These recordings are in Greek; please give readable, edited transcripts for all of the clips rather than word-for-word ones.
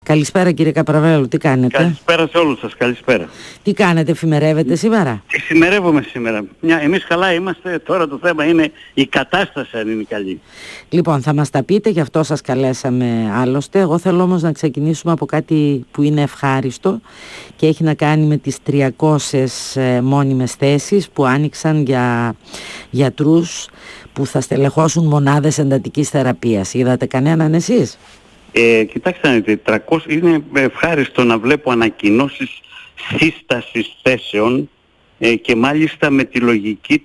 Καλησπέρα κύριε Καπραβέλο, τι κάνετε? Καλησπέρα σε όλους σας, καλησπέρα. Τι κάνετε, εφημερεύετε σήμερα? Εφημερεύομαι σήμερα. Εμείς καλά είμαστε, τώρα το θέμα είναι η κατάσταση αν είναι καλή. Λοιπόν, θα μας τα πείτε, γι' αυτό σας καλέσαμε άλλωστε. Εγώ θέλω όμως να ξεκινήσουμε από κάτι που είναι ευχάριστο και έχει να κάνει με τις 300 μόνιμες θέσεις που άνοιξαν για γιατρούς που θα στελεχώσουν μονάδες εντατικής θεραπείας. Είδατε κανέναν εσείς? Κοιτάξτε, 300, είναι ευχάριστο να βλέπω ανακοινώσεις σύστασης θέσεων και μάλιστα με τη λογική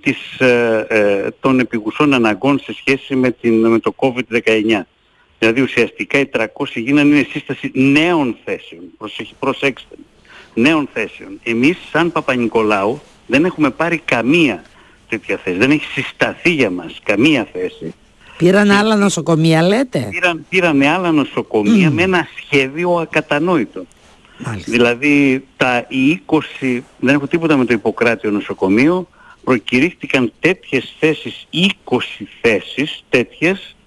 των επιγουσών αναγκών σε σχέση με το COVID-19. Δηλαδή ουσιαστικά οι 300 γίνανε σύσταση νέων θέσεων. Προσέξτε, νέων θέσεων. Εμείς σαν Παπα-Νικολάου δεν έχουμε πάρει καμία τέτοια θέση. Δεν έχει συσταθεί για μας καμία θέση. Πήραν άλλα νοσοκομεία λέτε? Πήραν άλλα νοσοκομεία με ένα σχέδιο ακατανόητο. Μάλιστα. Δηλαδή οι 20, δεν έχω τίποτα με το Ιπποκράτιο νοσοκομείο, προκηρύχθηκαν τέτοιες θέσεις, 20 θέσεις τέτοιες,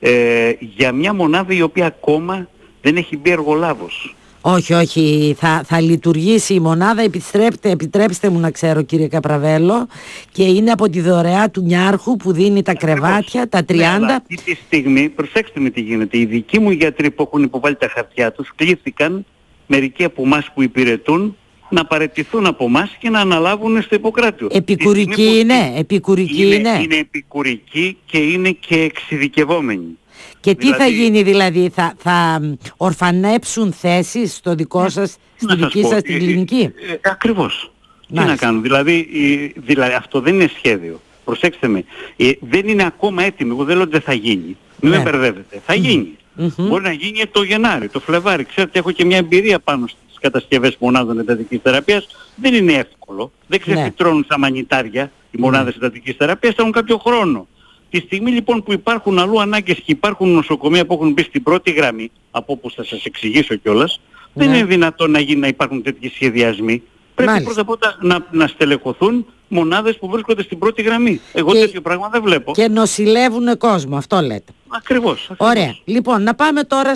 για μια μονάδα η οποία ακόμα δεν έχει μπει εργολάβος. Όχι, θα λειτουργήσει η μονάδα, επιτρέψτε μου να ξέρω κύριε Καπραβέλο, και είναι από τη δωρεά του Νιάρχου που δίνει τα κρεβάτια, τα 30. Ναι, αλλά αυτή τη στιγμή, προσέξτε με τι γίνεται, οι δικοί μου γιατροί που έχουν υποβάλει τα χαρτιά τους κλήθηκαν, μερικοί από εμάς που υπηρετούν, να παραιτηθούν από εμάς και να αναλάβουν στο Ιπποκράτιο. Επικουρική είναι, είναι επικουρική και είναι και εξειδικευόμενη. Και τι θα γίνει δηλαδή, θα ορφανέψουν θέσεις στο δικό σας, στη δική σας την κλινική? Ακριβώς. Τι να κάνουν, δηλαδή αυτό δεν είναι σχέδιο. Προσέξτε με, δεν είναι ακόμα έτοιμο, εγώ δεν λέω ότι δεν θα γίνει. Μην με μπερδεύετε, θα γίνει. Μπορεί να γίνει το Γενάρη, το Φλεβάρι. Ξέρετε, έχω και μια εμπειρία πάνω στις κατασκευές μονάδων εντατικής θεραπείας. Δεν είναι εύκολο, δεν ξεφυτρώνουν σαν μανιτάρια οι μονάδες εντατικής θεραπείας, έχουν κάποιο χρόνο. Τη στιγμή λοιπόν που υπάρχουν αλλού ανάγκες και υπάρχουν νοσοκομεία που έχουν μπει στην πρώτη γραμμή, από όπου θα σας εξηγήσω κιόλας, δεν είναι δυνατόν να υπάρχουν τέτοιοι σχεδιασμοί. Πρέπει πρώτα απ' όλα να στελεχωθούν μονάδες που βρίσκονται στην πρώτη γραμμή. Εγώ τέτοιο πράγμα δεν βλέπω. Και νοσηλεύουν κόσμο, αυτό λέτε. Ακριβώς. Ωραία. Λοιπόν, να πάμε τώρα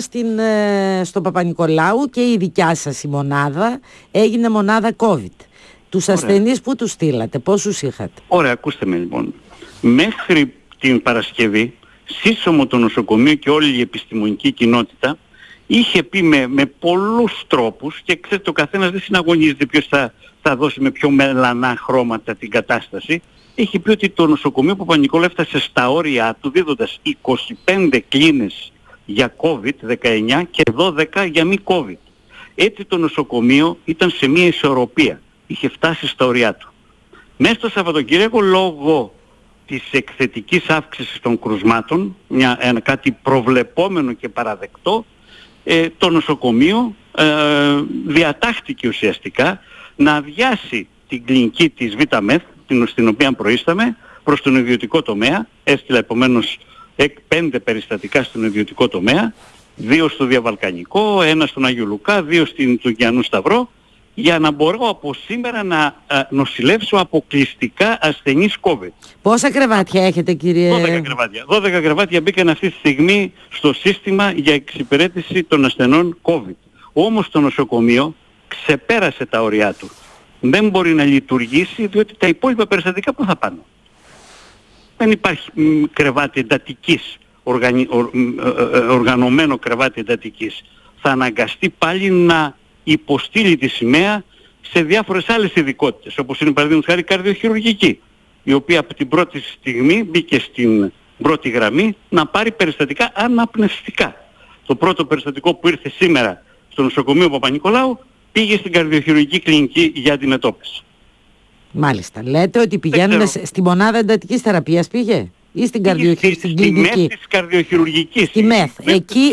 στο Παπα-Νικολάου, και η δικιά σας η μονάδα έγινε μονάδα COVID. Τους ασθενείς που τους στείλατε, πόσους είχατε? Ωραία, ακούστε με λοιπόν. Μέχρι την Παρασκευή, σύσσωμο το νοσοκομείο και όλη η επιστημονική κοινότητα είχε πει με πολλούς τρόπους, και ξέρετε ο καθένας δεν συναγωνίζεται ποιος θα δώσει με πιο μελανά χρώματα την κατάσταση, είχε πει ότι το νοσοκομείο Παπα-Νικολάου έφτασε στα όρια του δίδοντας 25 κλίνες για COVID-19 και 12 για μη COVID. Έτσι το νοσοκομείο ήταν σε μια ισορροπία, είχε φτάσει στα όρια του. Μέσα στο Σαββατοκύριακο, λόγω της εκθετικής αύξησης των κρουσμάτων, κάτι προβλεπόμενο και παραδεκτό, το νοσοκομείο διατάχθηκε ουσιαστικά να αδειάσει την κλινική της ΒΜΕΘ, στην οποία προείσταμε, προς τον ιδιωτικό τομέα. Έστειλα επομένως 5 περιστατικά στον ιδιωτικό τομέα, 2 στο Διαβαλκανικό, 1 στον Άγιο Λουκά, 2 του Γιαννού Σταυρό, για να μπορώ από σήμερα να νοσηλεύσω αποκλειστικά ασθενείς COVID. Πόσα κρεβάτια έχετε κύριε? 12 κρεβάτια. 12 κρεβάτια μπήκαν αυτή τη στιγμή στο σύστημα για εξυπηρέτηση των ασθενών COVID. Όμως το νοσοκομείο ξεπέρασε τα όρια του. Δεν μπορεί να λειτουργήσει διότι τα υπόλοιπα περιστατικά πού θα πάνε? Δεν υπάρχει κρεβάτι εντατικής, οργανωμένο κρεβάτι εντατικής. Θα αναγκαστεί πάλι να υποστείλει τη σημαία σε διάφορες άλλες ειδικότητες, όπως είναι παραδείγματος χάρη καρδιοχειρουργική, η οποία από την πρώτη στιγμή μπήκε στην πρώτη γραμμή να πάρει περιστατικά αναπνευστικά. Το πρώτο περιστατικό που ήρθε σήμερα στο νοσοκομείο Παπα-Νικολάου πήγε στην καρδιοχειρουργική κλινική για αντιμετώπιση. Μάλιστα. Λέτε ότι πηγαίνουμε στη μονάδα εντατικής θεραπείας πήγε ή στην καρδιοχειρουργική? Στη ΜΕΘ της καρδιοχειρουργικής. Στη ΜΕΘ. Εκεί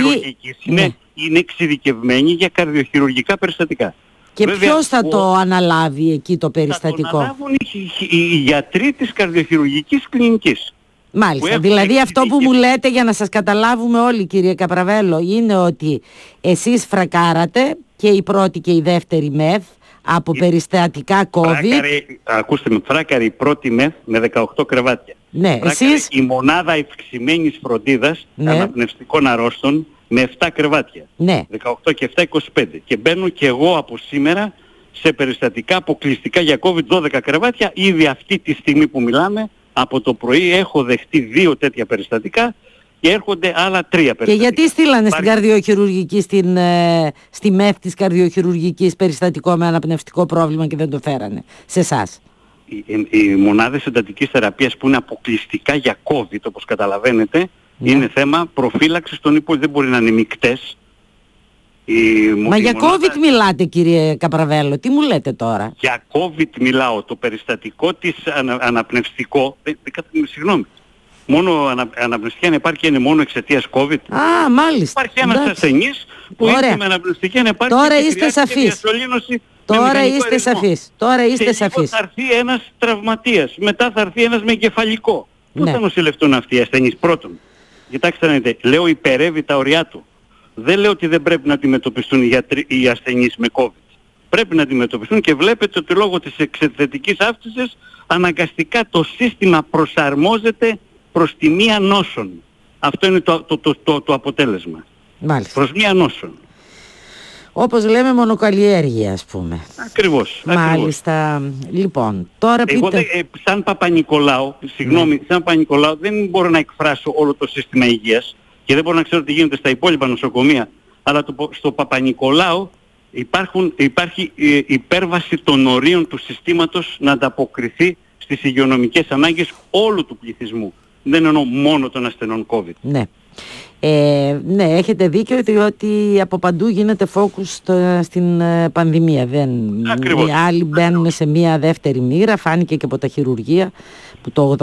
είναι εξειδικευμένη για καρδιοχειρουργικά περιστατικά. Και ποιος θα το αναλάβει εκεί το περιστατικό? Θα το αναλάβουν οι γιατροί της καρδιοχειρουργικής κλινικής. Μάλιστα, δηλαδή αυτό που μου λέτε, για να σας καταλάβουμε όλοι κύριε Καπραβέλο, είναι ότι εσείς φρακάρατε και η πρώτη και η δεύτερη ΜΕΘ από περιστατικά COVID. Ακούστε με, φράκαρε η πρώτη ΜΕΘ με 18 κρεβάτια. Ναι, εσείς... Η μονάδα ευξημένης φροντίδας αναπνευστικών αρρώστων με 7 κρεβάτια. Ναι. 18 και 7, 25. Και μπαίνω και εγώ από σήμερα σε περιστατικά αποκλειστικά για COVID 12 κρεβάτια. Ήδη αυτή τη στιγμή που μιλάμε, από το πρωί έχω δεχτεί 2 τέτοια περιστατικά και έρχονται άλλα 3 περιστατικά. Και γιατί στείλανε στην καρδιοχειρουργική, στη ΜΕΘ της καρδιοχειρουργικής περιστατικό με αναπνευστικό πρόβλημα και δεν το φέρανε σε εσάς? Οι μονάδες εντατικής θεραπείας που είναι αποκλειστικά για COVID, όπως καταλαβαίνετε, είναι θέμα προφύλαξης των υπόλοιπων. Δεν μπορεί να είναι μεικτές. Μα για COVID μιλάτε, κύριε Καπραβέλλο, τι μου λέτε τώρα? Για COVID μιλάω. Το περιστατικό της αναπνευστικό, συγγνώμη, μόνο αναπνευστική ανεπάρκεια είναι μόνο εξαιτίας COVID. Α, μάλιστα. Υπάρχει ένας ασθενής που είναι με αναπνευστική ανεπάρκεια. Τώρα και είστε σαφείς. Τώρα είστε σαφείς. Τώρα είστε σαφείς. Θα έρθει ένας τραυματίας, μετά θα έρθει ένας με εγκεφαλικό. Πού Ναι. θα νοσηλευτούν αυτοί οι ασθενείς? Πρώτον, κοιτάξτε να δείτε, λέω υπερεύει τα ωριά του. Δεν λέω ότι δεν πρέπει να αντιμετωπιστούν οι ασθενείς με COVID. Πρέπει να αντιμετωπιστούν και βλέπετε ότι λόγω της εξαιρετικής αύξησης αναγκαστικά το σύστημα προσαρμόζεται προς τη μία νόσον. Αυτό είναι το αποτέλεσμα. Μάλιστα. Προς μία νόσον. Όπως λέμε, μονοκαλλιέργεια, ας πούμε. Ακριβώς. Μάλιστα. Λοιπόν, τώρα εγώ πείτε... σαν Παπα-Νικολάου, συγγνώμη, σαν Παπα-Νικολάου δεν μπορώ να εκφράσω όλο το σύστημα υγείας και δεν μπορώ να ξέρω τι γίνεται στα υπόλοιπα νοσοκομεία, αλλά στο Παπα-Νικολάου υπάρχει υπέρβαση των ορίων του συστήματος να ανταποκριθεί στις υγειονομικές ανάγκες όλου του πληθυσμού. Δεν εννοώ μόνο των ασθενών COVID. Ναι. Ναι, έχετε δίκιο, διότι από παντού γίνεται focus στην πανδημία. Οι άλλοι μπαίνουν σε μια δεύτερη μοίρα, φάνηκε και από τα χειρουργεία που το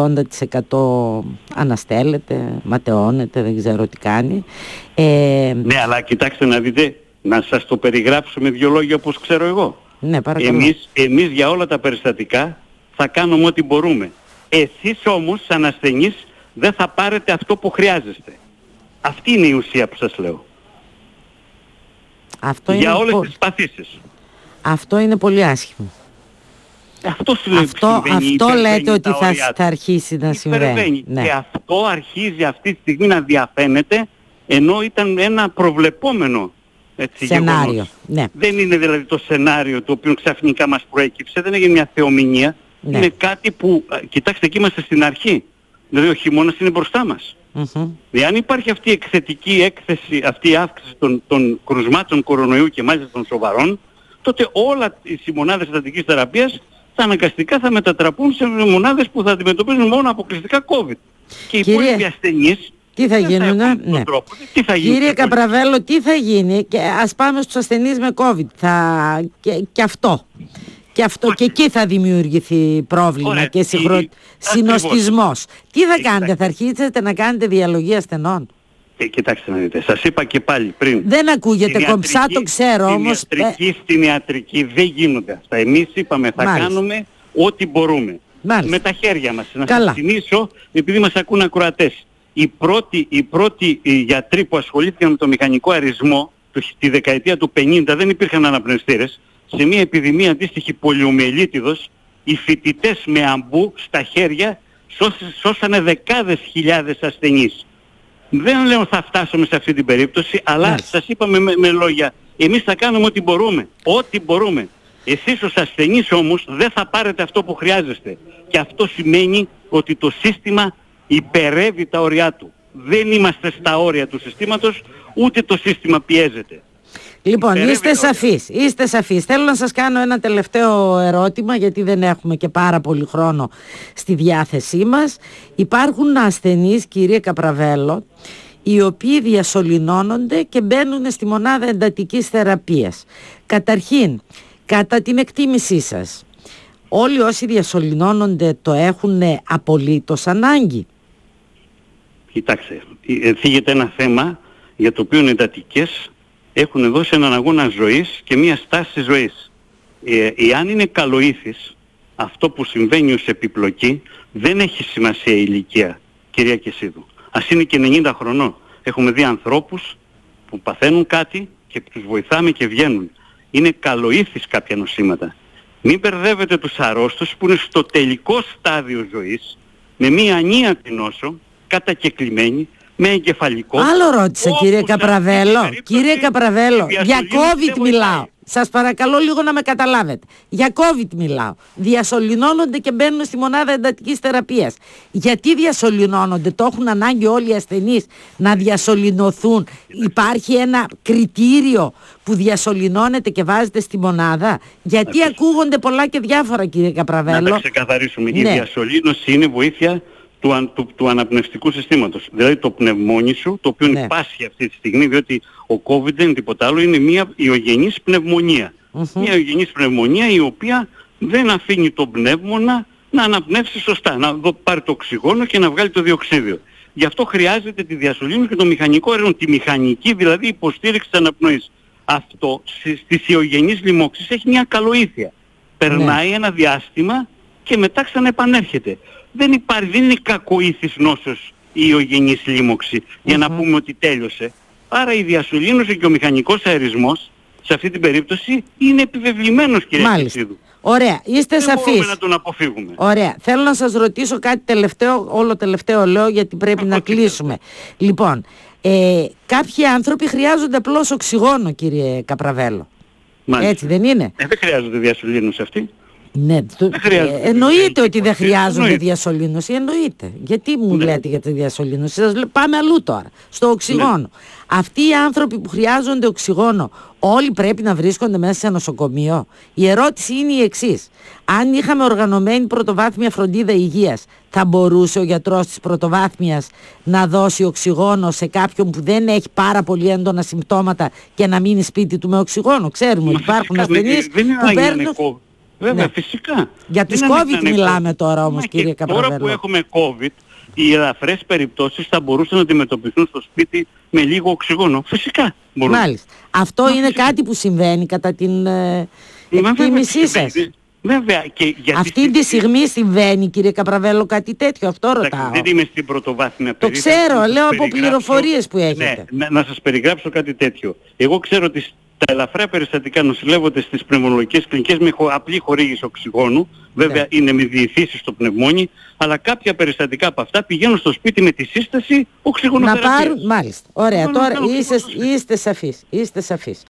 80% αναστέλλεται, ματαιώνεται, δεν ξέρω τι κάνει. Ναι, αλλά κοιτάξτε να δείτε, να σας το περιγράψω με 2 λόγια όπως ξέρω εγώ. Ναι, παρακαλώ. Εμείς για όλα τα περιστατικά θα κάνουμε ό,τι μπορούμε. Εσείς όμως σαν ασθενείς δεν θα πάρετε αυτό που χρειάζεστε. Αυτή είναι η ουσία που σας λέω. Για όλες τις παθήσεις. Αυτό είναι πολύ άσχημο. Αυτό λέτε ότι θα αρχίσει να συμβαίνει. Ναι. Και αυτό αρχίζει αυτή τη στιγμή να διαφαίνεται, ενώ ήταν ένα προβλεπόμενο σενάριο. Ναι. Δεν είναι δηλαδή το σενάριο το οποίο ξαφνικά μας προέκυψε, δεν έγινε μια θεομηνία. Ναι. Είναι κάτι που, κοιτάξτε, εκεί είμαστε στην αρχή. Δηλαδή ο χειμώνας είναι μπροστά μας. Αν υπάρχει αυτή η εκθετική έκθεση, αυτή η αύξηση των κρουσμάτων κορονοϊού και μάλιστα των σοβαρών, τότε όλα οι μονάδες εντατικής θεραπείας θα αναγκαστικά θα μετατραπούν σε μονάδες που θα αντιμετωπίζουν μόνο αποκλειστικά COVID. Και οι υπόλοιποι ασθενείς τι θα γίνουν, ναι. Κύριε Καπραβέλλο, τι θα γίνει? Και ας πάμε στους ασθενείς με COVID. Και αυτό. Και εκεί θα δημιουργηθεί πρόβλημα. Ωραία, και συνοστισμός. Τι θα κάνετε, θα αρχίσετε να κάνετε διαλογή ασθενών? Κοιτάξτε να δείτε, σας είπα και πάλι πριν. Δεν ακούγεται κομψά, το ξέρω όμως. Στην ιατρική δεν γίνονται αυτά. Εμείς είπαμε θα κάνουμε ό,τι μπορούμε. Μάλιστα. Με τα χέρια μας. Να σας θυμίσω, επειδή μας ακούν ακροατές. Οι πρώτοι γιατροί που ασχολήθηκαν με το μηχανικό αρισμό τη δεκαετία του 50 δεν υπήρχαν αναπνευστήρες. Σε μια επιδημία αντίστοιχη πολιομιελίτιδος, οι φοιτητές με αμπού στα χέρια σώσανε δεκάδες χιλιάδες ασθενείς. Δεν λέω θα φτάσουμε σε αυτή την περίπτωση, αλλά σας είπαμε με λόγια, εμείς θα κάνουμε ό,τι μπορούμε. Ό,τι μπορούμε. Εσείς ως ασθενείς όμως δεν θα πάρετε αυτό που χρειάζεστε. Και αυτό σημαίνει ότι το σύστημα υπερεύει τα όρια του. Δεν είμαστε στα όρια του συστήματος, ούτε το σύστημα πιέζεται. Λοιπόν, είστε σαφείς. Θέλω να σας κάνω ένα τελευταίο ερώτημα, γιατί δεν έχουμε και πάρα πολύ χρόνο στη διάθεσή μας. Υπάρχουν ασθενείς, κύριε Καπραβέλλο, οι οποίοι διασωληνώνονται και μπαίνουν στη μονάδα εντατικής θεραπείας. Καταρχήν, κατά την εκτίμησή σας, όλοι όσοι διασωληνώνονται το έχουν απολύτως ανάγκη? Κοιτάξτε, θίγεται ένα θέμα για το οποίο οι εντατικές έχουν δώσει έναν αγώνα ζωής και μια στάση ζωής. Εάν είναι καλοήθης, αυτό που συμβαίνει ως επιπλοκή δεν έχει σημασία η ηλικία, κυρία Κεσίδου. Ας είναι και 90 χρονών. Έχουμε δει ανθρώπους που παθαίνουν κάτι και τους βοηθάμε και βγαίνουν. Είναι καλοήθης κάποια νοσήματα. Μην μπερδεύετε τους αρρώστους που είναι στο τελικό στάδιο ζωής, με μία ανίατη νόσο, κατακεκλημένη, με εγκεφαλικό. Άλλο ρώτησα κύριε Καπραβέλο. Κύριε Καπραβέλο, για COVID μιλάω. Σας παρακαλώ λίγο να με καταλάβετε. Για COVID μιλάω. Διασωληνώνονται και μπαίνουν στη μονάδα εντατικής θεραπείας. Γιατί διασωληνώνονται? Το έχουν ανάγκη όλοι οι ασθενείς να διασωληνωθούν? Υπάρχει ένα κριτήριο που διασωληνώνεται και βάζετε στη μονάδα? Γιατί ακούγονται πολλά και διάφορα, κύριε Καπραβέλο. Να τα ξεκαθαρίσουμε. Ναι. Η διασωλήνωση είναι βοήθεια του αναπνευστικού συστήματος. Δηλαδή το πνευμόνι σου, το οποίο πάσχει αυτή τη στιγμή, διότι ο COVID δεν είναι τίποτα άλλο, είναι μια ιογενής πνευμονία. Μια ιογενής πνευμονία η οποία δεν αφήνει τον πνεύμονα να αναπνεύσει σωστά, να πάρει το οξυγόνο και να βγάλει το διοξίδιο. Γι' αυτό χρειάζεται τη διασωλήνωση και το μηχανικό έργο, τη μηχανική δηλαδή υποστήριξη της αναπνοής. Αυτό στις ιογενείς λοιμώξεις έχει μια καλοήθεια. Περνάει ένα διάστημα και μετά ξαναεπανέρχεται. Δεν είναι κακοήθης νόσος η ιογενής λίμωξη για να πούμε ότι τέλειωσε. Άρα η διασωλήνωση και ο μηχανικός αερισμός σε αυτή την περίπτωση είναι επιβεβλημένος, κύριε Χριστίδου. Ωραία, είστε σαφείς. Δεν μπορούμε να τον αποφύγουμε. Ωραία, θέλω να σας ρωτήσω κάτι τελευταίο, όλο τελευταίο λέω γιατί πρέπει να κλείσουμε. Λοιπόν, κάποιοι άνθρωποι χρειάζονται απλώς οξυγόνο, κύριε Καπραβέλο. Μάλιστα. Έτσι δεν είναι? Δεν χρειάζονται διασωλήνωση αυτή. Ναι, εννοείται ότι δεν χρειάζονται διασωλήνωση, εννοείται. Γιατί μου λέτε για τη διασωλήνωση? Σας λέω, πάμε αλλού τώρα, στο οξυγόνο. Αυτοί οι άνθρωποι που χρειάζονται οξυγόνο, όλοι πρέπει να βρίσκονται μέσα σε νοσοκομείο? Η ερώτηση είναι η εξής. Αν είχαμε οργανωμένη πρωτοβάθμια φροντίδα υγείας, θα μπορούσε ο γιατρός της πρωτοβάθμιας να δώσει οξυγόνο σε κάποιον που δεν έχει πάρα πολύ έντονα συμπτώματα και να μείνει σπίτι του με οξυγόνο? Ξέρουμε ότι υπάρχουν ασθενείς που παίρνουν... Βέβαια, φυσικά. Για τους COVID μιλάμε τώρα όμως, κύριε Καπραβέλο. Τώρα που έχουμε COVID, οι ελαφρές περιπτώσεις θα μπορούσαν να αντιμετωπιστούν στο σπίτι με λίγο οξυγόνο. Φυσικά μπορούν. Μάλιστα. Αυτό είναι κάτι που συμβαίνει κατά την εκτίμησή σας? Βέβαια. Και αυτή τη στιγμή συμβαίνει, κύριε Καπραβέλο, κάτι τέτοιο? Αυτό ρωτάω. Δεν είμαι στην πρωτοβάθμια περίπτωση. Το ξέρω, λέω από πληροφορίες που έχετε. Ναι, να σας περιγράψω κάτι τέτοιο. Εγώ ξέρω ότι τα ελαφρά περιστατικά νοσηλεύονται στις πνευμονολογικές κλινικές με απλή χορήγηση οξυγόνου. Βέβαια είναι με διηθήσεις στο πνευμόνι, αλλά κάποια περιστατικά από αυτά πηγαίνουν στο σπίτι με τη σύσταση οξυγονοθεραπείας. Να πάρουν, μάλιστα. Ωραία, τώρα είστε σαφείς.